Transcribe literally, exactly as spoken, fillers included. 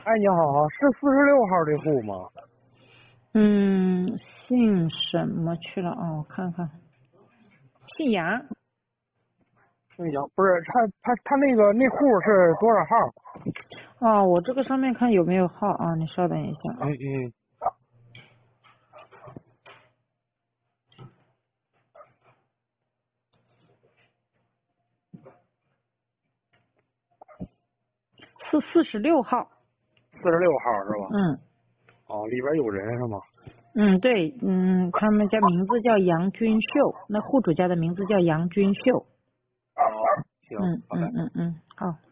哎，你好，是四十六号这户吗？ 嗯，姓什么去了啊？我看看，姓杨。 姓杨，不是他他他那个那户是多少号？ 哦，我这个上面看有没有号啊？你稍等一下啊。 嗯嗯。 是四十六号。 四十六号是吧？ 嗯。 哦，里边有人是吗？ 嗯，对，嗯，他们家名字叫杨军秀，那户主家的名字叫杨军秀。 哦，行， 嗯好的。 嗯嗯嗯，好。